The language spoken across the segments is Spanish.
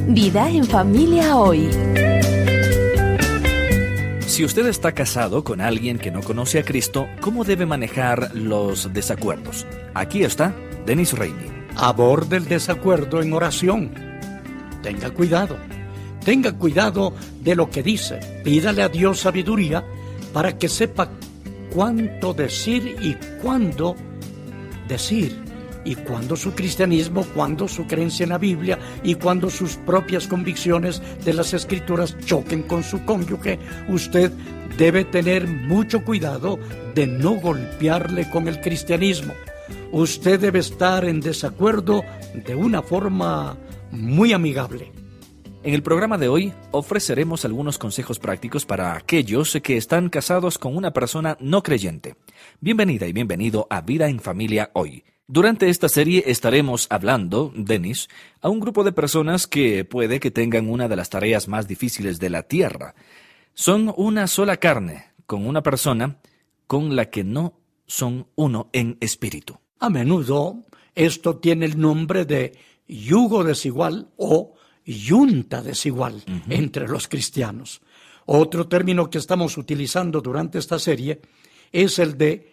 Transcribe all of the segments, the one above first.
Vida en Familia Hoy. Si usted está casado con alguien que no conoce a Cristo, ¿cómo debe manejar los desacuerdos? Aquí está Denis Reini. Aborde el desacuerdo en oración. Tenga cuidado de lo que dice. Pídale a Dios sabiduría para que sepa cuánto decir y cuándo decir. Y cuando su cristianismo, cuando su creencia en la Biblia y cuando sus propias convicciones de las Escrituras choquen con su cónyuge, usted debe tener mucho cuidado de no golpearle con el cristianismo. Usted debe estar en desacuerdo de una forma muy amigable. En el programa de hoy ofreceremos algunos consejos prácticos para aquellos que están casados con una persona no creyente. Bienvenida y bienvenido a Vida en Familia Hoy. Durante esta serie estaremos hablando, Denis, a un grupo de personas que puede que tengan una de las tareas más difíciles de la tierra. Son una sola carne con una persona con la que no son uno en espíritu. A menudo esto tiene el nombre de yugo desigual o yunta desigual entre los cristianos. Otro término que estamos utilizando durante esta serie es el de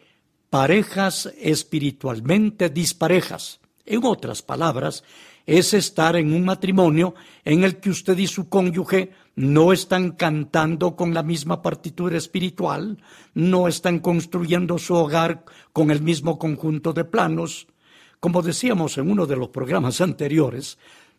parejas espiritualmente disparejas. En otras palabras, es estar en un matrimonio en el que usted y su cónyuge no están cantando con la misma partitura espiritual, no están construyendo su hogar con el mismo conjunto de planos. Como decíamos en uno de los programas anteriores,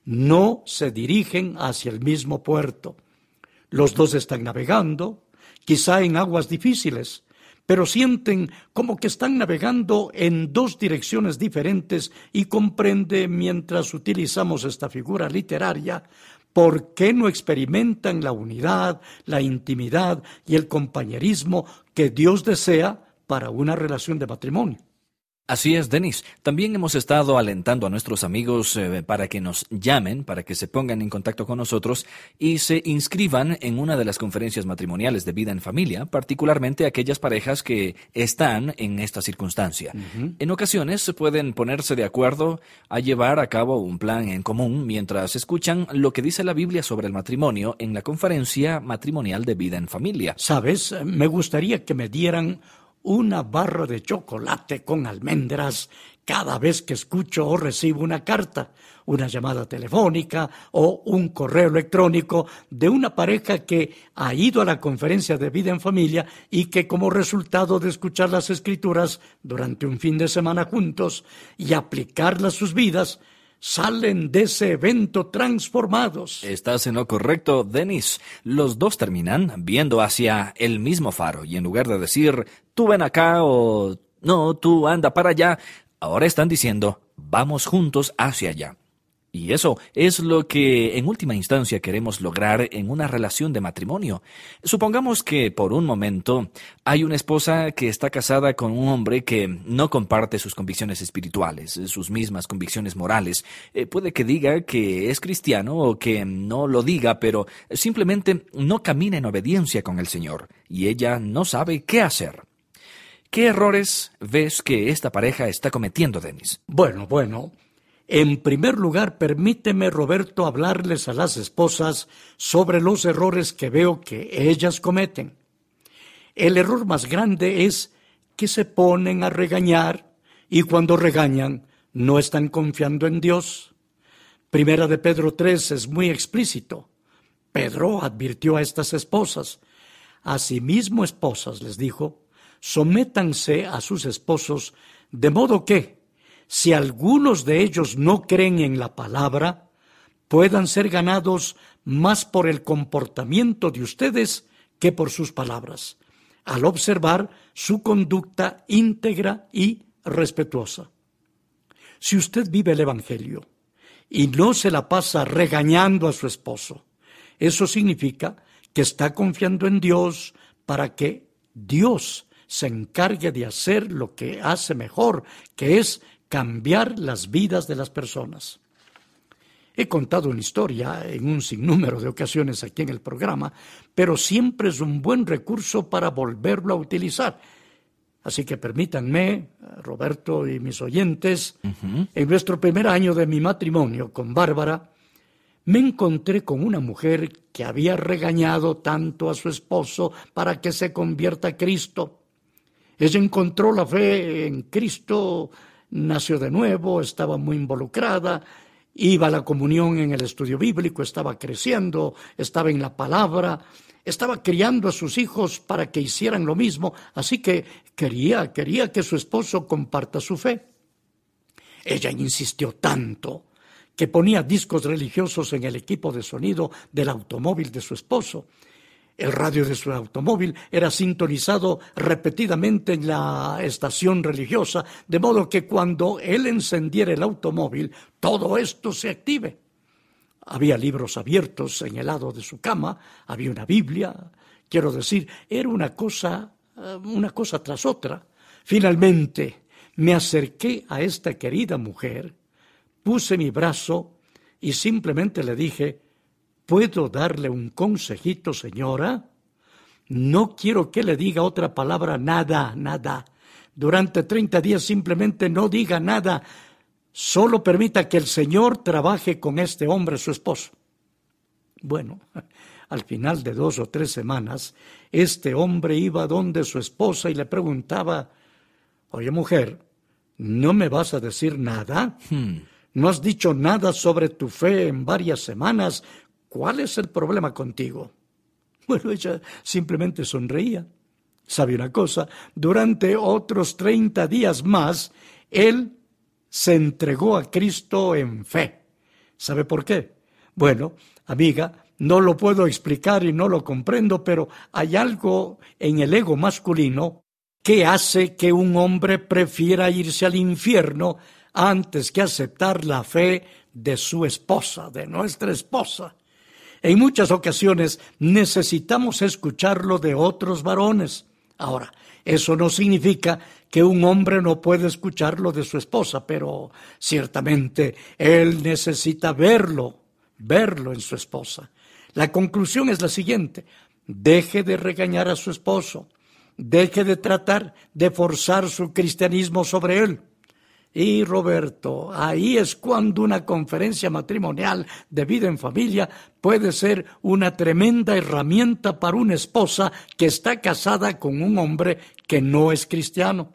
no se dirigen hacia el mismo puerto. Los dos están navegando, quizá en aguas difíciles, pero sienten como que están navegando en dos direcciones diferentes y comprende, mientras utilizamos esta figura literaria, por qué no experimentan la unidad, la intimidad y el compañerismo que Dios desea para una relación de matrimonio. Así es, Denis. También hemos estado alentando a nuestros amigos para que nos llamen, para que se pongan en contacto con nosotros y se inscriban en una de las conferencias matrimoniales de Vida en Familia, particularmente aquellas parejas que están en esta circunstancia. En ocasiones pueden ponerse de acuerdo a llevar a cabo un plan en común mientras escuchan lo que dice la Biblia sobre el matrimonio en la conferencia matrimonial de Vida en Familia. ¿Sabes? Me gustaría que me dieran una barra de chocolate con almendras cada vez que escucho o recibo una carta, una llamada telefónica o un correo electrónico de una pareja que ha ido a la conferencia de Vida en Familia y que, como resultado de escuchar las Escrituras durante un fin de semana juntos y aplicarlas a sus vidas, salen de ese evento transformados. Estás en lo correcto, Denis. Los dos terminan viendo hacia el mismo faro y en lugar de decir, tú ven acá o no, tú anda para allá, ahora están diciendo, vamos juntos hacia allá. Y eso es lo que en última instancia queremos lograr en una relación de matrimonio. Supongamos que por un momento hay una esposa que está casada con un hombre que no comparte sus convicciones espirituales, sus mismas convicciones morales. Puede que diga que es cristiano o que no lo diga, pero simplemente no camina en obediencia con el Señor y ella no sabe qué hacer. ¿Qué errores ves que esta pareja está cometiendo, Denis? Bueno. En primer lugar, permíteme, Roberto, hablarles a las esposas sobre los errores que veo que ellas cometen. El error más grande es que se ponen a regañar y cuando regañan no están confiando en Dios. Primera de Pedro 3 es muy explícito. Pedro advirtió a estas esposas. Asimismo, esposas, les dijo, sométanse a sus esposos, de modo que, si algunos de ellos no creen en la palabra, puedan ser ganados más por el comportamiento de ustedes que por sus palabras, al observar su conducta íntegra y respetuosa. Si usted vive el Evangelio y no se la pasa regañando a su esposo, eso significa que está confiando en Dios para que Dios se encargue de hacer lo que hace mejor, que es cambiar las vidas de las personas. He contado una historia en un sinnúmero de ocasiones aquí en el programa, pero siempre es un buen recurso para volverlo a utilizar. Así que permítanme, Roberto y mis oyentes, en nuestro primer año de mi matrimonio con Bárbara, me encontré con una mujer que había regañado tanto a su esposo para que se convierta a Cristo. Ella encontró la fe en Cristo, nació de nuevo, estaba muy involucrada, iba a la comunión en el estudio bíblico, estaba creciendo, estaba en la palabra, estaba criando a sus hijos para que hicieran lo mismo, así que quería que su esposo comparta su fe. Ella insistió tanto que ponía discos religiosos en el equipo de sonido del automóvil de su esposo. El radio de su automóvil era sintonizado repetidamente en la estación religiosa, de modo que cuando él encendiera el automóvil, todo esto se active. Había libros abiertos en el lado de su cama, había una Biblia, quiero decir, era una cosa tras otra. Finalmente, me acerqué a esta querida mujer, puse mi brazo y simplemente le dije: ¿puedo darle un consejito, señora? No quiero que le diga otra palabra, nada. Durante 30 días simplemente no diga nada. Solo permita que el Señor trabaje con este hombre, su esposo. Bueno, al final de 2 o 3 semanas, este hombre iba donde su esposa y le preguntaba: oye, mujer, ¿no me vas a decir nada? ¿No has dicho nada sobre tu fe en varias semanas? ¿Cuál es el problema contigo? Bueno, ella simplemente sonreía. ¿Sabe una cosa? Durante otros 30 días más, él se entregó a Cristo en fe. ¿Sabe por qué? Bueno, amiga, no lo puedo explicar y no lo comprendo, pero hay algo en el ego masculino que hace que un hombre prefiera irse al infierno antes que aceptar la fe de su esposa, de nuestra esposa. En muchas ocasiones necesitamos escucharlo de otros varones. Ahora, eso no significa que un hombre no puede escucharlo de su esposa, pero ciertamente él necesita verlo en su esposa. La conclusión es la siguiente: deje de regañar a su esposo, deje de tratar de forzar su cristianismo sobre él. Y Roberto, ahí es cuando una conferencia matrimonial de vida en familia puede ser una tremenda herramienta para una esposa que está casada con un hombre que no es cristiano.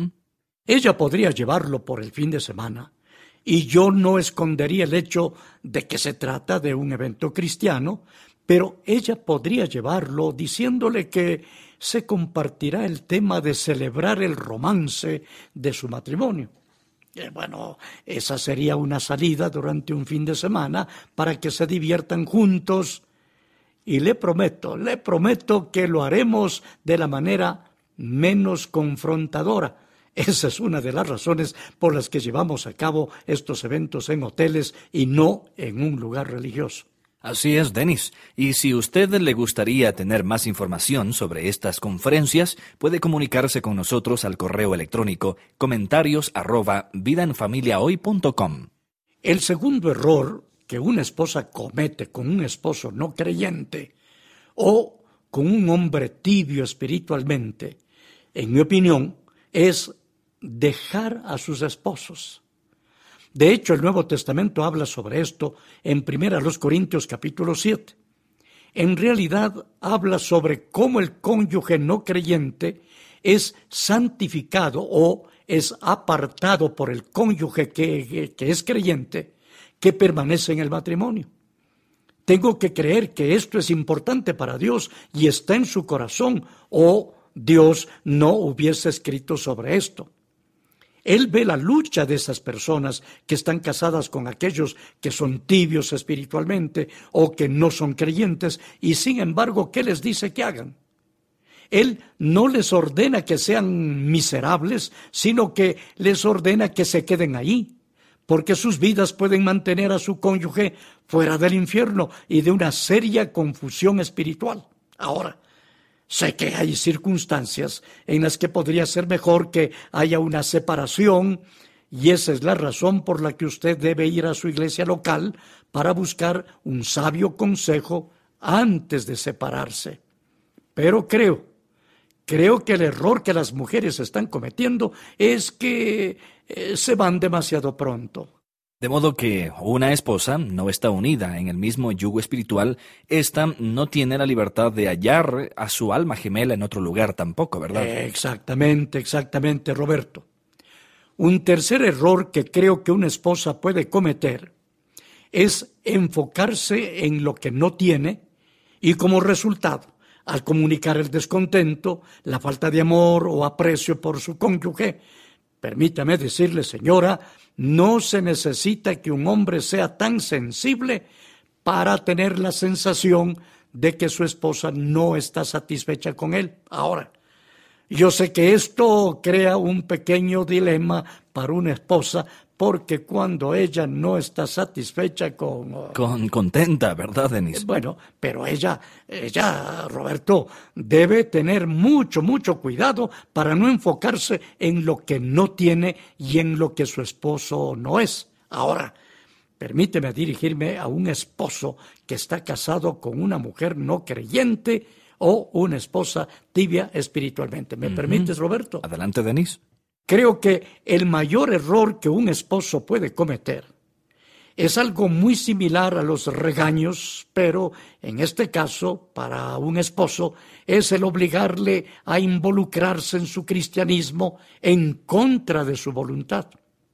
Ella podría llevarlo por el fin de semana, y yo no escondería el hecho de que se trata de un evento cristiano, pero ella podría llevarlo diciéndole que se compartirá el tema de celebrar el romance de su matrimonio. Bueno, esa sería una salida durante un fin de semana para que se diviertan juntos, y le prometo que lo haremos de la manera menos confrontadora. Esa es una de las razones por las que llevamos a cabo estos eventos en hoteles y no en un lugar religioso. Así es, Dennis. Y si usted le gustaría tener más información sobre estas conferencias, puede comunicarse con nosotros al correo electrónico comentarios@vidaenfamiliahoy.com. El segundo error que una esposa comete con un esposo no creyente o con un hombre tibio espiritualmente, en mi opinión, es dejar a sus esposos. De hecho, el Nuevo Testamento habla sobre esto en 1 Corintios capítulo 7. En realidad, habla sobre cómo el cónyuge no creyente es santificado o es apartado por el cónyuge que es creyente, que permanece en el matrimonio. Tengo que creer que esto es importante para Dios y está en su corazón, o Dios no hubiese escrito sobre esto. Él ve la lucha de esas personas que están casadas con aquellos que son tibios espiritualmente o que no son creyentes, y sin embargo, ¿qué les dice que hagan? Él no les ordena que sean miserables, sino que les ordena que se queden ahí, porque sus vidas pueden mantener a su cónyuge fuera del infierno y de una seria confusión espiritual. Ahora, sé que hay circunstancias en las que podría ser mejor que haya una separación, y esa es la razón por la que usted debe ir a su iglesia local para buscar un sabio consejo antes de separarse. Pero creo que el error que las mujeres están cometiendo es que se van demasiado pronto. De modo que una esposa no está unida en el mismo yugo espiritual, ésta no tiene la libertad de hallar a su alma gemela en otro lugar tampoco, ¿verdad? Exactamente, Roberto. Un tercer error que creo que una esposa puede cometer es enfocarse en lo que no tiene y como resultado, al comunicar el descontento, la falta de amor o aprecio por su cónyuge, permítame decirle, señora, no se necesita que un hombre sea tan sensible para tener la sensación de que su esposa no está satisfecha con él. Ahora, yo sé que esto crea un pequeño dilema para una esposa, porque cuando ella no está satisfecha Contenta, ¿verdad, Denis? Bueno, pero ella, Roberto, debe tener mucho cuidado para no enfocarse en lo que no tiene y en lo que su esposo no es. Ahora, permíteme dirigirme a un esposo que está casado con una mujer no creyente o una esposa tibia espiritualmente. ¿Me permites, Roberto? Adelante, Denis. Creo que el mayor error que un esposo puede cometer es algo muy similar a los regaños, pero en este caso, para un esposo, es el obligarle a involucrarse en su cristianismo en contra de su voluntad.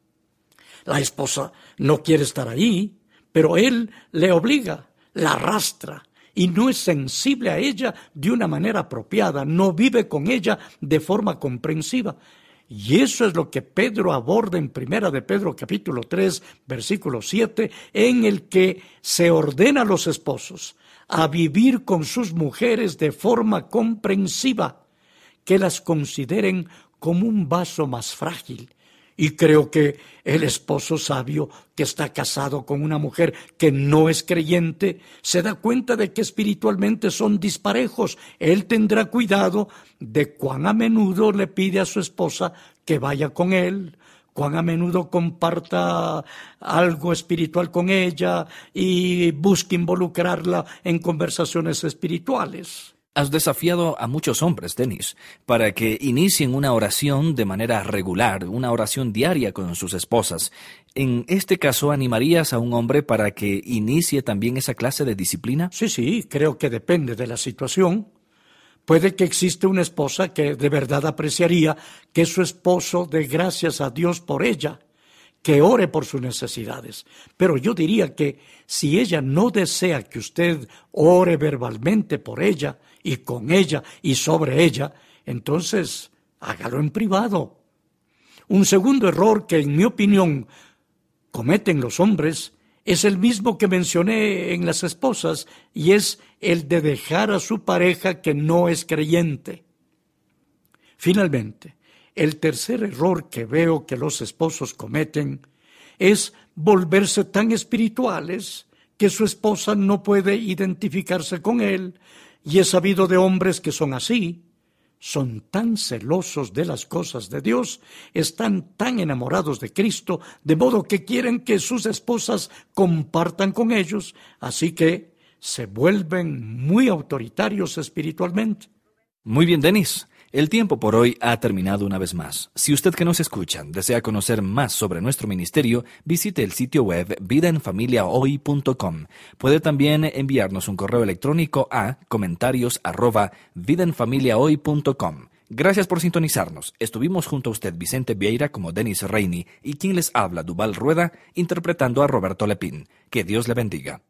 La esposa no quiere estar ahí, pero él le obliga, la arrastra, y no es sensible a ella de una manera apropiada, no vive con ella de forma comprensiva. Y eso es lo que Pedro aborda en 1 de Pedro capítulo 3, versículo 7, en el que se ordena a los esposos a vivir con sus mujeres de forma comprensiva, que las consideren como un vaso más frágil. Y creo que el esposo sabio que está casado con una mujer que no es creyente se da cuenta de que espiritualmente son disparejos. Él tendrá cuidado de cuán a menudo le pide a su esposa que vaya con él, cuán a menudo comparta algo espiritual con ella y busque involucrarla en conversaciones espirituales. Has desafiado a muchos hombres, Denis, para que inicien una oración de manera regular, una oración diaria con sus esposas. En este caso, ¿animarías a un hombre para que inicie también esa clase de disciplina? Sí, creo que depende de la situación. Puede que exista una esposa que de verdad apreciaría que su esposo dé gracias a Dios por ella, que ore por sus necesidades. Pero yo diría que si ella no desea que usted ore verbalmente por ella y con ella y sobre ella, entonces hágalo en privado. Un segundo error que, en mi opinión, cometen los hombres es el mismo que mencioné en las esposas, y es el de dejar a su pareja que no es creyente. Finalmente, el tercer error que veo que los esposos cometen es volverse tan espirituales que su esposa no puede identificarse con él, y he sabido de hombres que son así. Son tan celosos de las cosas de Dios, están tan enamorados de Cristo, de modo que quieren que sus esposas compartan con ellos, así que se vuelven muy autoritarios espiritualmente. Muy bien, Denis. El tiempo por hoy ha terminado una vez más. Si usted que nos escucha desea conocer más sobre nuestro ministerio, visite el sitio web vidaenfamiliahoy.com. Puede también enviarnos un correo electrónico a comentarios@vidaenfamiliahoy.com. Gracias por sintonizarnos. Estuvimos junto a usted, Vicente Vieira, como Denis Reini, y quien les habla, Duval Rueda, interpretando a Roberto Lepín. Que Dios le bendiga.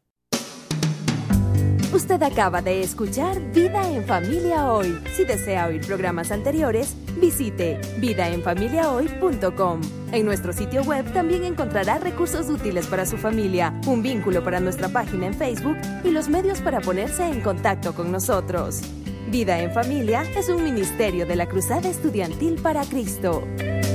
Usted acaba de escuchar Vida en Familia Hoy. Si desea oír programas anteriores, visite vidaenfamiliahoy.com. En nuestro sitio web también encontrará recursos útiles para su familia, un vínculo para nuestra página en Facebook y los medios para ponerse en contacto con nosotros. Vida en Familia es un ministerio de la Cruzada Estudiantil para Cristo.